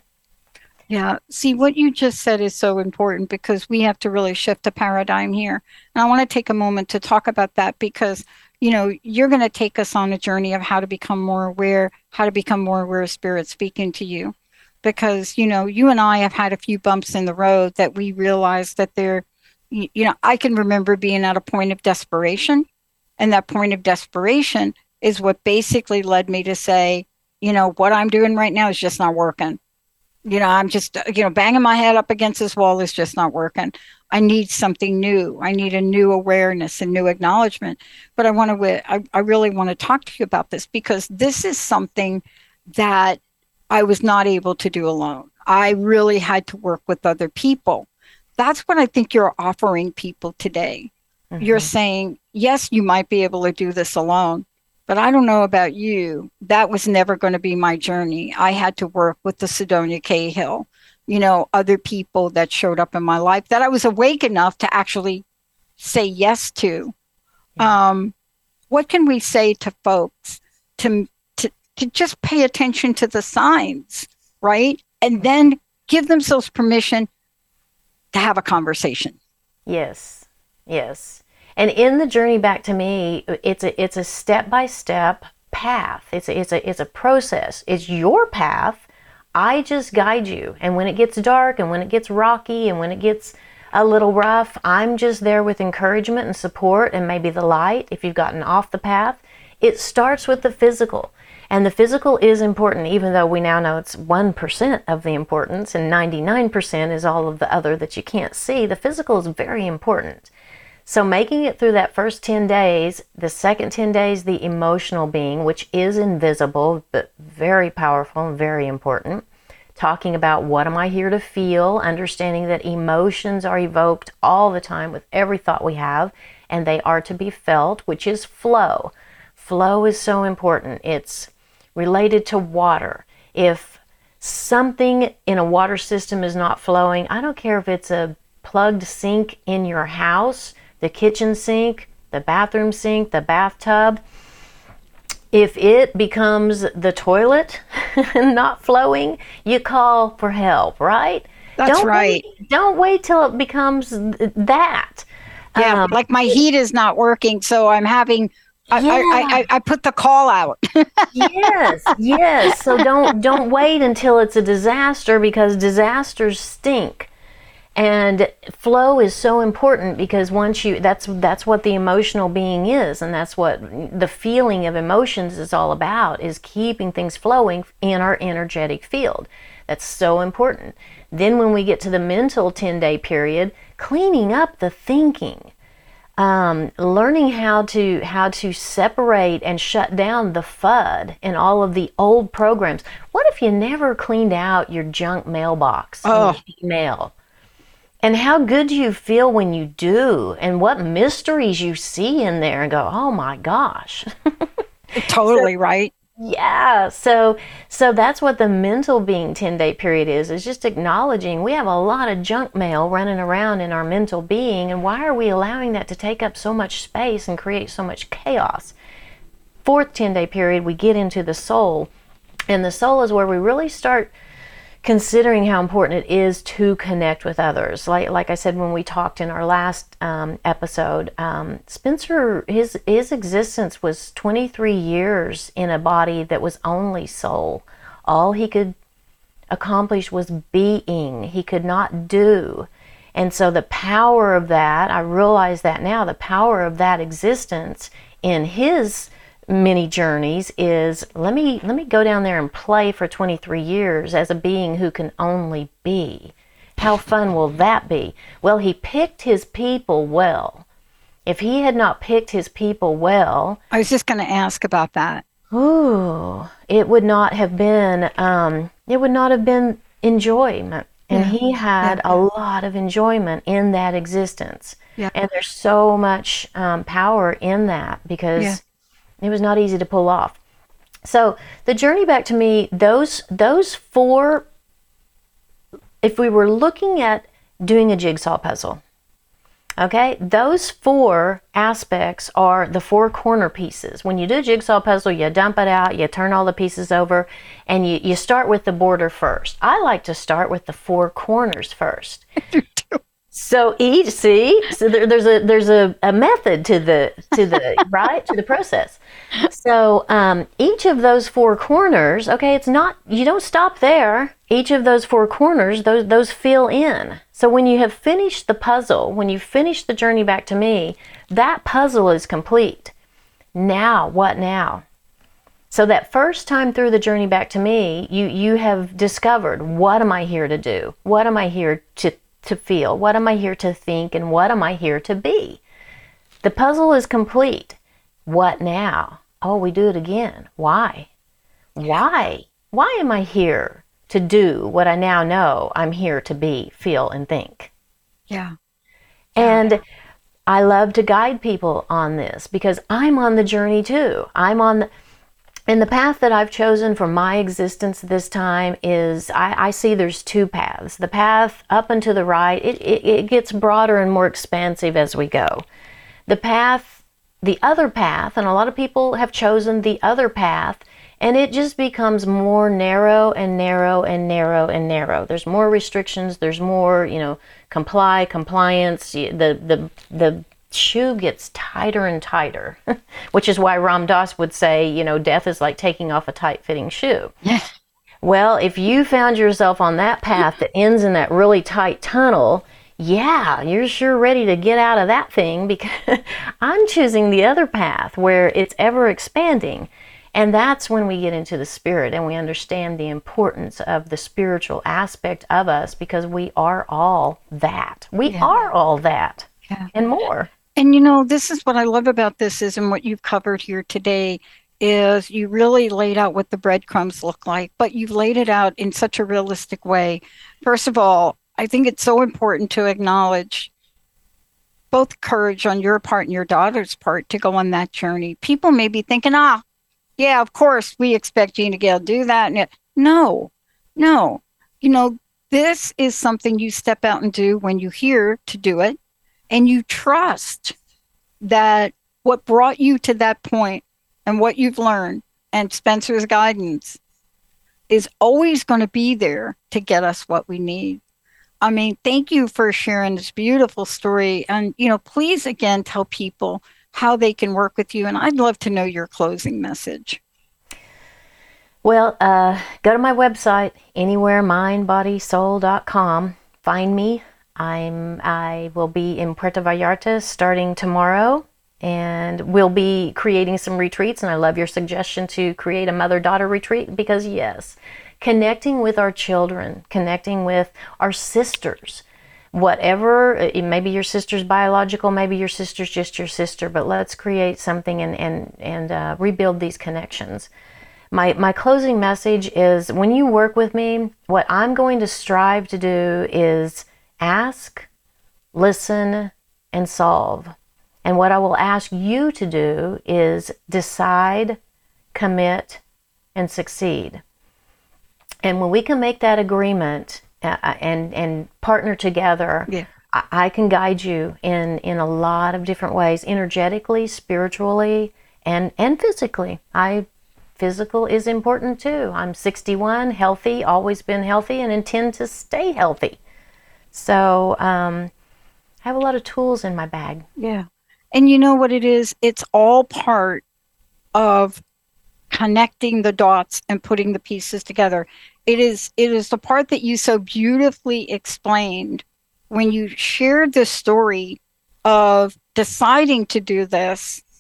S2: Yeah. See, what you just said is so important, because we have to really shift the paradigm here. And I want to take a moment to talk about that, because, you know, you're going to take us on a journey of how to become more aware, how to become more aware of spirit speaking to you. Because, you know, you and I have had a few bumps in the road that we realized that they're, you know, I can remember being at a point of desperation. And that point of desperation is what basically led me to say, you know, what I'm doing right now is just not working. You know, I'm just, you know, banging my head up against this wall is just not working. I need something new. I need a new awareness and new acknowledgement. But I want to, I, I really want to talk to you about this, because this is something that I was not able to do alone. I really had to work with other people. That's what I think you're offering people today. Mm-hmm. You're saying, yes, you might be able to do this alone, but I don't know about you. That was never going to be my journey. I had to work with the Sidonia Cahill, you know, other people that showed up in my life that I was awake enough to actually say yes to. Yeah. Um, what can we say to folks to, to, to just pay attention to the signs, right? And then give themselves permission to have a conversation.
S1: Yes, yes. And in the journey back to me, it's a it's a step-by-step path. It's a, it's a it's a process. It's your path. I just guide you. And when it gets dark, and when it gets rocky, and when it gets a little rough, I'm just there with encouragement and support, and maybe the light if you've gotten off the path. It starts with the physical. And the physical is important, even though we now know it's one percent of the importance, and ninety-nine percent is all of the other that you can't see. The physical is very important. So making it through that first ten days, the second ten days, the emotional being, which is invisible, but very powerful and very important. Talking about what am I here to feel, understanding that emotions are evoked all the time with every thought we have, and they are to be felt, which is flow. Flow is so important. It's related to water. If something in a water system is not flowing, I don't care if it's a plugged sink in your house, the kitchen sink, the bathroom sink, the bathtub. If it becomes the toilet and not flowing, you call for help, right?
S2: That's
S1: don't
S2: right.
S1: Wait, don't wait till it becomes th- that.
S2: Yeah, um, like my heat is not working, so I'm having, I, yeah. I, I, I put the call out.
S1: Yes, yes. So don't don't wait until it's a disaster, because disasters stink. And flow is so important, because once you, that's that's what the emotional being is, and that's what the feeling of emotions is all about, is keeping things flowing in our energetic field. That's so important. Then when we get to the mental ten-day period, cleaning up the thinking, um, learning how to how to separate and shut down the F U D and all of the old programs. What if you never cleaned out your junk mailbox?
S2: Oh.
S1: Email? And how good do you feel when you do, and what mysteries you see in there and go, oh my gosh.
S2: Totally so, right.
S1: Yeah. So so that's what the mental being ten-day period is, is just acknowledging we have a lot of junk mail running around in our mental being, and why are we allowing that to take up so much space and create so much chaos? Fourth ten-day period, we get into the soul, and the soul is where we really start considering how important it is to connect with others. Like like I said when we talked in our last um, episode, um, Spencer, his his existence was twenty-three years in a body that was only soul. All he could accomplish was being. He could not do. And so the power of that, I realize that now, the power of that existence in his many journeys is let me let me go down there and play for twenty-three years as a being who can only be. How fun will that be? Well, he picked his people well. If he had not picked his people well,
S2: I was just going to ask about that.
S1: ooh, it would not have been um, it would not have been enjoyment. And
S2: Yeah.
S1: he had
S2: Yeah.
S1: a lot of enjoyment in that existence.
S2: Yeah.
S1: And there's so much um, power in that because
S2: Yeah.
S1: it was not easy to pull off. So the journey back to me, those those four, if we were looking at doing a jigsaw puzzle, okay, those four aspects are the four corner pieces. When you do a jigsaw puzzle, you dump it out, you turn all the pieces over, and you, you start with the border first. I like to start with the four corners first. So each, see, so there, there's a there's a, a method to the to the right to the process. So um, each of those four corners, okay, it's not, you don't stop there. Each of those four corners, those those fill in. So when you have finished the puzzle, when you finish the journey back to me, that puzzle is complete. Now, what now? So that first time through the journey back to me, you you have discovered, what am I here to do? What am I here to to feel? What am I here to think? And what am I here to be? The puzzle is complete. What now? Oh, we do it again. Why? Why? Why am I here to do what I now know I'm here to be, feel, and think?
S2: Yeah.
S1: And I love to guide people on this because I'm on the journey too. I'm on the, and the path that I've chosen for my existence this time is, I, I see there's two paths. The path up and to the right, it, it, it gets broader and more expansive as we go. The path, the other path, and a lot of people have chosen the other path, and it just becomes more narrow and narrow and narrow and narrow. There's more restrictions, there's more, you know, comply, compliance, the, the, the, shoe gets tighter and tighter, which is why Ram Dass would say, you know, death is like taking off a tight-fitting shoe.
S2: Yeah.
S1: Well, if you found yourself on that path that ends in that really tight tunnel, yeah, you're sure ready to get out of that thing, because I'm choosing the other path where it's ever expanding. And that's when we get into the spirit and we understand the importance of the spiritual aspect of us, because we are all that. We
S2: Yeah.
S1: are all that
S2: Yeah.
S1: and more.
S2: And you know, this is what I love about this is, and what you've covered here today is you really laid out what the breadcrumbs look like, but you've laid it out in such a realistic way. First of all, I think it's so important to acknowledge both courage on your part and your daughter's part to go on that journey. People may be thinking, ah, yeah, of course, we expect Gina Gale to do that. And it, no, no. You know, this is something you step out and do when you're here to do it. And you trust that what brought you to that point and what you've learned and Spencer's guidance is always going to be there to get us what we need. I mean, thank you for sharing this beautiful story. And, you know, please, again, tell people how they can work with you. And I'd love to know your closing message.
S1: Well, uh, go to my website, anywhere mind body soul dot com. Find me. I'm, I will be in Puerto Vallarta starting tomorrow, and we'll be creating some retreats. And I love your suggestion to create a mother-daughter retreat, because yes, connecting with our children, connecting with our sisters, whatever, maybe your sister's biological, maybe your sister's just your sister, but let's create something and, and, and uh, rebuild these connections. My, my closing message is, when you work with me, what I'm going to strive to do is ask, listen, and solve. And what I will ask you to do is decide, commit, and succeed. And when we can make that agreement uh, and and partner together,
S2: Yeah.
S1: I, I can guide you in, in a lot of different ways, energetically, spiritually, and, and physically. I physical is important too. I'm sixty-one, healthy, always been healthy, and intend to stay healthy. So um, I have a lot of tools in my bag.
S2: Yeah. And you know what it is? It's all part of connecting the dots and putting the pieces together. It is it is the part that you so beautifully explained when you shared the story of deciding to do this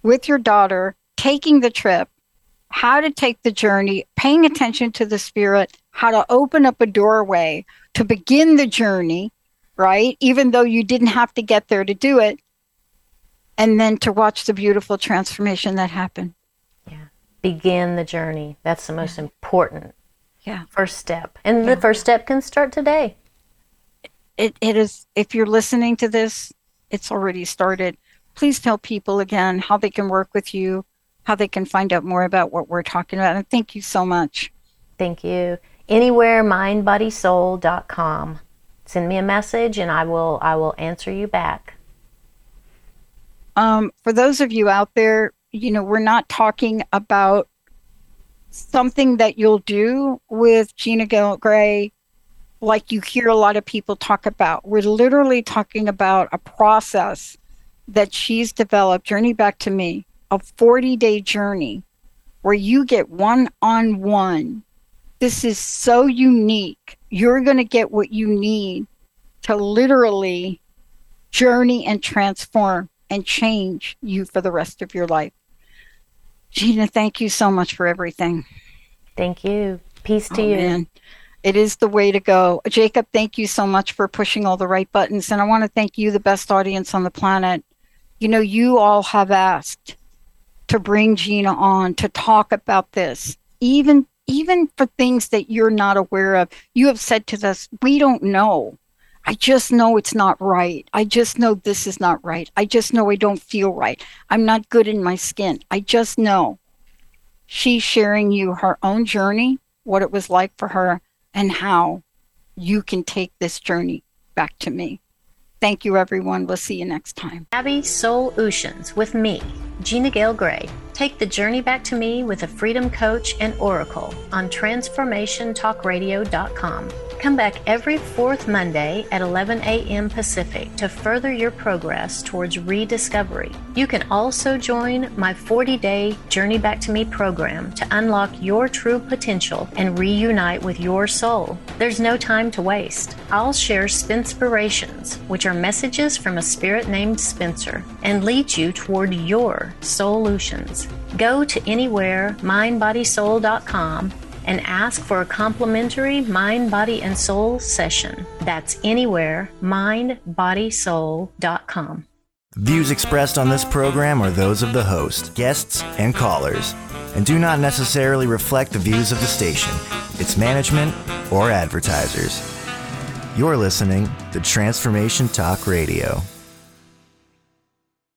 S2: with your daughter, taking the trip, how to take the journey, paying attention to the spirit, how to open up a doorway to begin the journey, right? Even though you didn't have to get there to do it. And then to watch the beautiful transformation that happened.
S1: Yeah. Begin the journey. That's the most yeah. important
S2: yeah.
S1: first step. And
S2: yeah.
S1: the first step can start today.
S2: It It is, if you're listening to this, it's already started. Please tell people again how they can work with you, how they can find out more about what we're talking about. And thank you so much.
S1: Thank you. Anywhere mind body soul dot com. Send me a message and I will I will answer you back.
S2: Um, for those of you out there, you know, we're not talking about something that you'll do with Gina Gray like you hear a lot of people talk about. We're literally talking about a process that she's developed, Journey Back to Me, a forty-day journey where you get one-on-one. This is so unique. You're going to get what you need to literally journey and transform and change you for the rest of your life. Gina, thank you so much for everything.
S1: Thank you. Peace to
S2: oh,
S1: you.
S2: Man. It is the way to go. Jacob, thank you so much for pushing all the right buttons. And I want to thank you, the best audience on the planet. You know, you all have asked to bring Gina on to talk about this, even even for things that you're not aware of. You have said to us, we don't know. I just know it's not right. I just know this is not right. I just know I don't feel right. I'm not good in my skin. I just know. She's sharing you her own journey, what it was like for her, and how you can take this journey back to me. Thank you, everyone. We'll see you next time.
S1: Happy Soul Oceans with me, Gina Gale Gray. Take the journey back to me with a freedom coach and oracle on transformation talk radio dot com. Come back every fourth Monday at eleven a.m. Pacific to further your progress towards rediscovery. You can also join my forty-day Journey Back to Me program to unlock your true potential and reunite with your soul. There's no time to waste. I'll share Spinspirations, which are messages from a spirit named Spencer, and lead you toward your solutions. Go to anywhere mind body soul dot com and ask for a complimentary Mind, Body, and Soul session. That's anywhere mind body soul dot com.
S7: Views expressed on this program are those of the host, guests, and callers, and do not necessarily reflect the views of the station, its management, or advertisers. You're listening to Transformation Talk Radio.